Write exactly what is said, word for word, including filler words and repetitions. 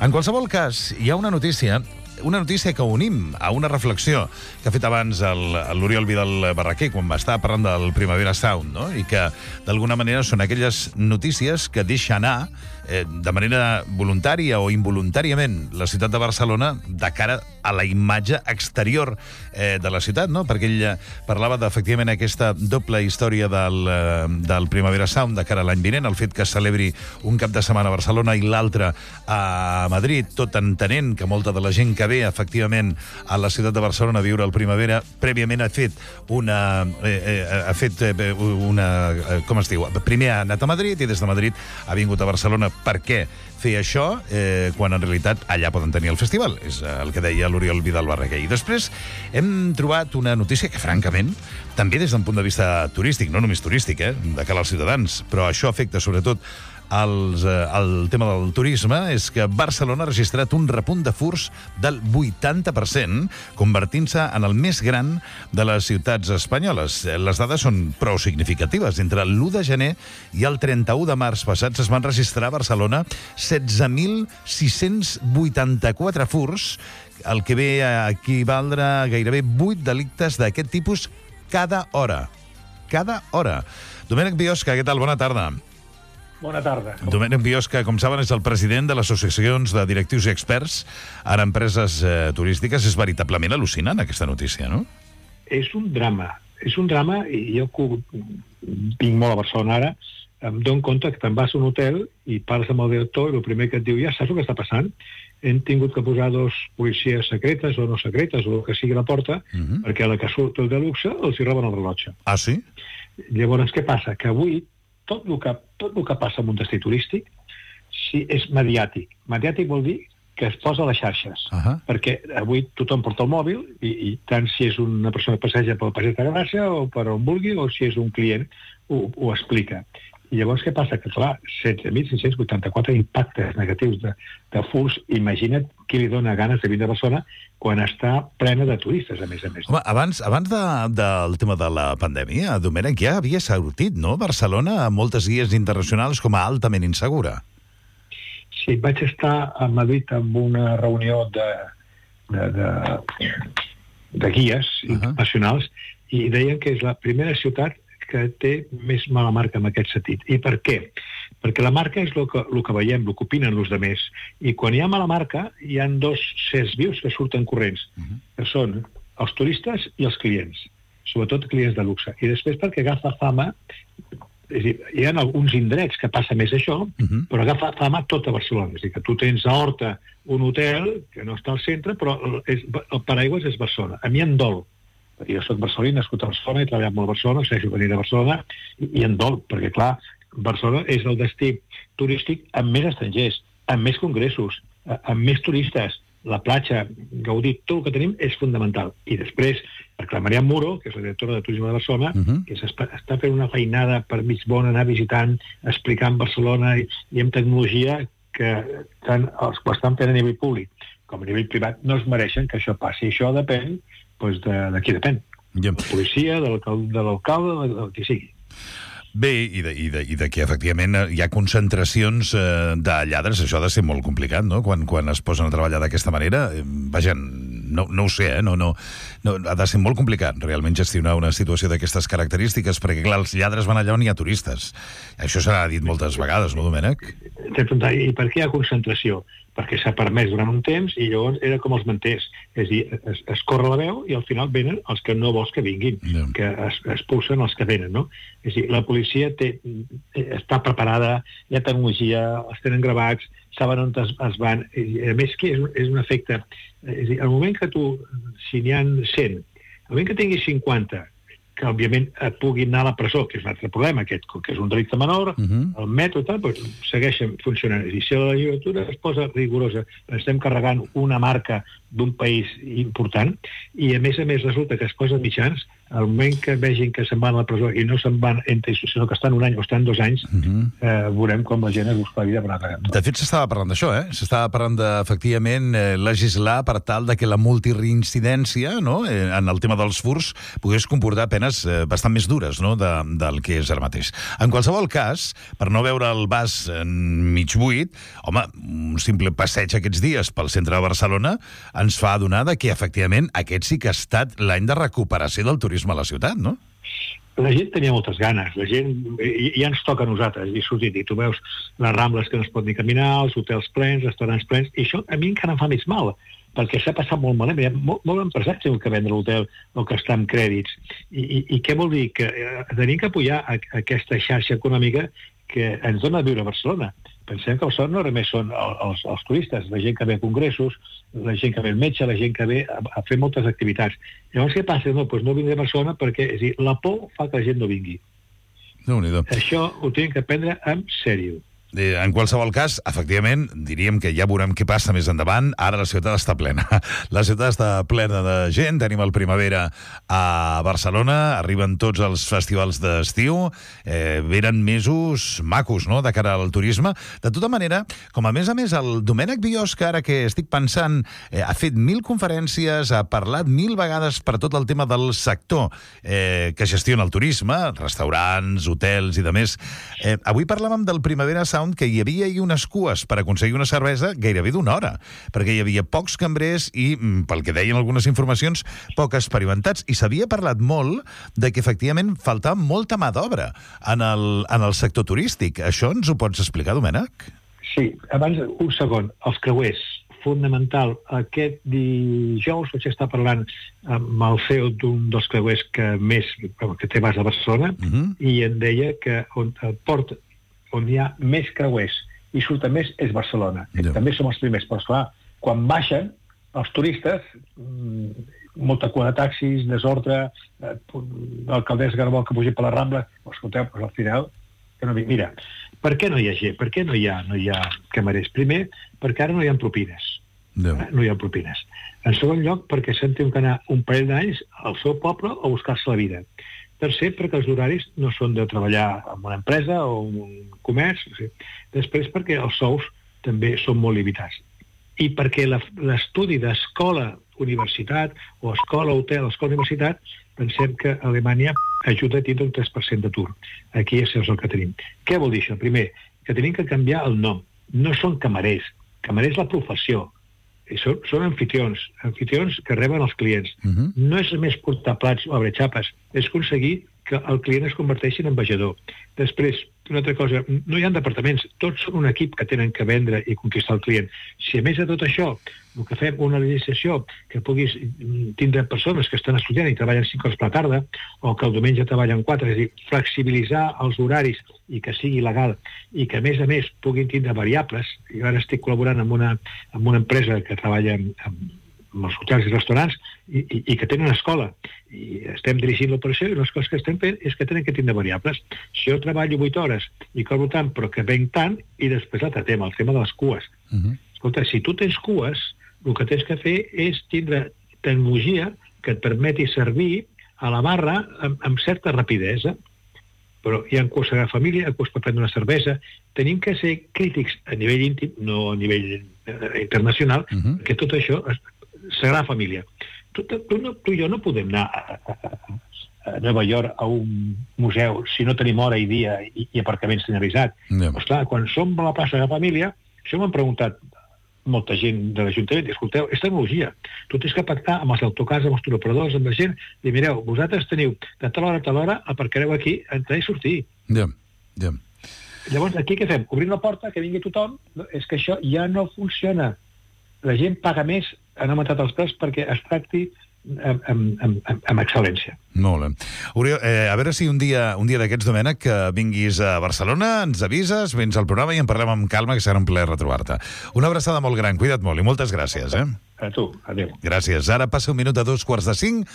En qualsevol cas, hi ha una notícia una notícia que unim a una reflexió que ha fet abans l'Oriol Vidal Barraquer quan va estar parlant del Primavera Sound, no? I que, d'alguna manera, són aquelles notícies que deixa anar eh, de manera voluntària o involuntàriament la ciutat de Barcelona de cara a la imatge exterior eh, de la ciutat, no? Perquè ell parlava d'efectivament aquesta doble història del, eh, del Primavera Sound de cara a l'any vinent, el fet que es celebri un cap de setmana a Barcelona i l'altre a Madrid, tot entenent que molta de la gent que ve efectivament a la ciutat de Barcelona a viure el Primavera prèviament ha fet una eh, eh, ha fet eh, una eh, com es diu? Primer ha anat a Madrid i des de Madrid ha vingut a Barcelona. Per què fer això eh, quan en realitat allà poden tenir el festival? És el que deia l'Oriol Vidal Barraquer. I després hem trobat una notícia que, francament, també des d'un punt de vista turístic, no només turístic, eh, de cara als ciutadans, però això afecta sobretot Els, eh, el tema del turisme, és que Barcelona ha registrat un repunt de furts del vuitanta per cent, convertint-se en el més gran de les ciutats espanyoles. Les dades són prou significatives. Entre l'u de gener i el trenta-u de març passats es van registrar a Barcelona setze mil sis-cents vuitanta-quatre furts, el que ve a equivaldre a gairebé vuit delictes d'aquest tipus cada hora. Cada hora. Domènec Biosca, què tal? Bona tarda. Bona tarda. Domènec Biosca, com saben, és el president de les associacions de directius i experts en empreses eh, turístiques. És veritablement al·lucinant, aquesta notícia, no? És un drama. És un drama, i jo que vinc molt a Barcelona ara, em dono compte que te'n vas a un hotel i parles amb el director i el primer que et diu, ja saps el que està passant? Hem tingut que posar dos policies secretes o no secretes, o el que sigui a la porta, uh-huh. perquè a la que surt el de luxe els hi roben el rellotge. Ah, sí? Llavors, què passa? Que avui tot el que, tot el que passa en un destí turístic sí, és mediàtic. Mediàtic vol dir que es posa a les xarxes. Uh-huh. Perquè avui tothom porta el mòbil i, i tant si és una persona que passeja pel Passeig de Gràcia o per on vulgui, o si és un client, ho, ho explica. I llavors què passa? Que, clar, setze mil cinc-cents vuitanta-quatre impactes negatius de, de furts. Imagina't qui li dona ganes de vindre a Barcelona quan està plena de turistes, a més a més. Home, abans, abans de, del tema de la pandèmia, Domènec, ja havia sortit, no?, Barcelona a moltes guies internacionals com a altament insegura. Sí, vaig estar a Madrid amb una reunió de, de, de, de guies uh-huh. internacionals i deien que és la primera ciutat que té més mala marca en aquest sentit. I per què? Perquè la marca és el que, el que veiem, el que opinen els altres. I quan hi ha mala marca, hi ha dos certs vius que surten corrents, uh-huh. que són els turistes i els clients, sobretot clients de luxe. I després perquè agafa fama, és a dir, hi ha alguns indrets que passa més això, uh-huh. però agafa fama tota Barcelona. És a dir, que tu tens a Horta un hotel que no està al centre, però és, el paraigües és Barcelona. A mi em dol. Jo soc barceloní, nascut a Barcelona, he treballat molt a Barcelona, segueixo venint a Barcelona, i, i em dol, perquè, clar, Barcelona és el destí turístic amb més estrangers, amb més congressos, amb més turistes. La platja, gaudir, tot el que tenim és fundamental. I després, perquè la Maria Muro, que és la directora de Turisme de Barcelona, uh-huh. que està fent una feinada per mig bona, anar visitant, explicant Barcelona i, i amb tecnologia que tant els que ho estan fent a nivell públic com a nivell privat no es mereixen que això passi. Això depèn doncs de, de qui depèn. Yeah. De la policia, de l'alcalde, de, del que sigui. Bé, i de, i, de, i de que efectivament hi ha concentracions eh, de lladres, això ha de ser molt complicat, no?, quan, quan es posen a treballar d'aquesta manera. Eh, vaja, no, no ho sé, eh? no, no, no, ha de ser molt complicat realment gestionar una situació d'aquestes característiques, perquè clar, els lladres van allà on hi ha turistes. Això s'ha dit moltes vegades, no, Domènec? I per què hi ha concentració? Perquè s'ha permès durant un temps i llavors era com els manters. És a dir, es, es corre la veu i al final venen els que no vols que vinguin, yeah. que es, expulsen els que venen, no? És a dir, la policia té, està preparada, hi ha tecnologia, els tenen gravats, saben on es, es van. A més, que és, és un efecte. És a dir, al moment que tu, si n'hi ha cent, al moment que tinguis cinquanta, que òbviament et puguin anar a la presó, que és un altre problema, aquest, que és un delicte menor, uh-huh. el metro i tal, doncs segueixen funcionant. I si la legislatura es posa rigorosa, estem carregant una marca d'un país important, i a més a més resulta que es posen mitjans al moment que vegin que se'n van a la presó i no se'n van entre ells, sinó que estan un any o estan dos anys, uh -huh. eh, veurem com la gent es busca la vida per anar cagant. De fet, s'estava parlant d'això, eh? S'estava parlant d'efectivament eh, legislar per tal de que la multireincidència, no?, eh, en el tema dels furs pogués comportar penes eh, bastant més dures, no?, de, del que és ara mateix. En qualsevol cas, per no veure el vas en mig buit, home, un simple passeig aquests dies pel centre de Barcelona ens fa adonar que, efectivament, aquest sí que ha estat l'any de recuperació del turisme a la ciutat, no? La gent tenia moltes ganes, la gent, i, ja ens toca a nosaltres, i sortit, i tu veus les Rambles que no es pot ni caminar, els hotels plens, restaurants plens, i això a mi encara em fa més mal, perquè s'ha passat molt malament, hi ha molt, molt empresaris que vendre l'hotel o que està amb crèdits, i, i, i què vol dir? Que eh, tenim que apoyar a, a aquesta xarxa econòmica que ens dona a viure a Barcelona. Pensem que el son no només són els, els turistes, la gent que ve a congressos, la gent que ve al metge, la gent que ve a, a fer moltes activitats. Llavors, què passa? No, doncs no vindré a Barcelona perquè, és a dir, la por fa que la gent no vingui. Déu-n'hi-do. Això ho tenim que prendre en sèrio. En qualsevol cas, efectivament, diríem que ja veurem què passa més endavant. Ara la ciutat està plena. La ciutat està plena de gent. Tenim el Primavera a Barcelona, arriben tots els festivals d'estiu, eh, venen mesos macos, no?, de cara al turisme. De tota manera, com a més a més, el Domènec Biosca, ara que estic pensant, eh, ha fet mil conferències, ha parlat mil vegades per tot el tema del sector eh, que gestiona el turisme, restaurants, hotels i de més. Eh, avui parlàvem del Primavera Sound, que hi havia hi unes cues per aconseguir una cervesa gairebé d'una hora, perquè hi havia pocs cambrers i, pel que deien algunes informacions, poc experimentats. I s'havia parlat molt de que, efectivament, faltava molta mà d'obra en el, en el sector turístic. Això ens ho pots explicar, Domènec? Sí, abans, un segon. Els creuers, fonamental. Aquest dijous vaig estar parlant amb el C E O d'un dels creuers que més, que té base a Barcelona, uh -huh. i em deia que on, el port on hi ha més creuers i surten més és Barcelona. Yeah. També som els primers, però esclar, quan baixen els turistes, molta cua de taxis, desordre, eh, l'alcaldessa que no vol que pugi per la Rambla, escolteu, doncs al final, que no... Mira, per què no hi ha gent? Per què no hi ha, no hi ha camarers? Primer, perquè ara no hi ha propines. Yeah. Eh? No hi ha propines. En segon lloc, perquè s'han tingut que anar un parell d'anys al seu poble a buscar-se la vida. Tercer, perquè els horaris no són de treballar en una empresa o en un comerç. O sigui. Després, perquè els sous també són molt limitats. I perquè l'estudi d'escola, universitat, o escola, hotel, escola, universitat, pensem que Alemanya ajuda a tindre un tres per cent d'atur. Aquí és el que tenim. Què vol dir això? Primer, que tenim que canviar el nom. No són camarers. Camarers és la professió. I són, són anfitrions, anfitrions que reben els clients. Uh-huh. No és només portar plats o obre xapes, és aconseguir que el client es converteixi en ambaixador. Després, una altra cosa, no hi ha departaments, tots són un equip que tenen que vendre i conquistar el client. Si a més de tot això, el que fem una legislació que puguis tindre persones que estan estudiant i treballen cinc hores per la tarda, o que el diumenge treballen quatre, és a dir, flexibilitzar els horaris i que sigui legal, i que a més a més puguin tindre variables. Jo ara estic col·laborant amb una, amb una empresa que treballa amb, amb els hotels i restaurants i, i, i que tenen escola, i estem dirigint l'operació, i les coses que estem fent és que tenen que tindre variables. Si jo treballo vuit hores i cobro tant, però que venc tant, i després l'altre tema, el tema de les cues. Uh-huh. Escolta, si tu tens cues, el que tens que fer és tindre tecnologia que et permeti servir a la barra amb, amb certa rapidesa. Però hi ha cues a família, cues per prendre una cervesa. Tenim que ser crítics a nivell íntim, no a nivell eh, internacional, uh-huh. que tot això serà família. Tu, tu, no, tu i jo no podem anar a, a, a Nova York a un museu si no tenim hora i dia i, i aparcament senyalitzat. Yeah. Però, esclar, quan som a la plaça de la família, això m'han preguntat molta gent de l'Ajuntament, escolteu, és tecnologia. Tu tens que pactar amb els autocars, amb els turoperadors, amb la gent, i mireu, vosaltres teniu de tal hora a tal hora, aparcareu aquí, entrar i sortir. Yeah. Yeah. Llavors, aquí què fem? Obrim la porta, que vingui tothom? No, és que això ja no funciona. La gent paga més, han augmentat els preus perquè es tracti amb, amb, amb, amb excel·lència. Molt bé. Oriol, eh, a veure si un dia un dia d'aquests, Domènec, que vinguis a Barcelona, ens avises, vens al programa i en parlem amb calma, que serà un plaer retrobar-te. Una abraçada molt gran, cuida't molt i moltes gràcies. Eh? A tu, adéu. Gràcies. Ara passa un minut a dos quarts de cinc.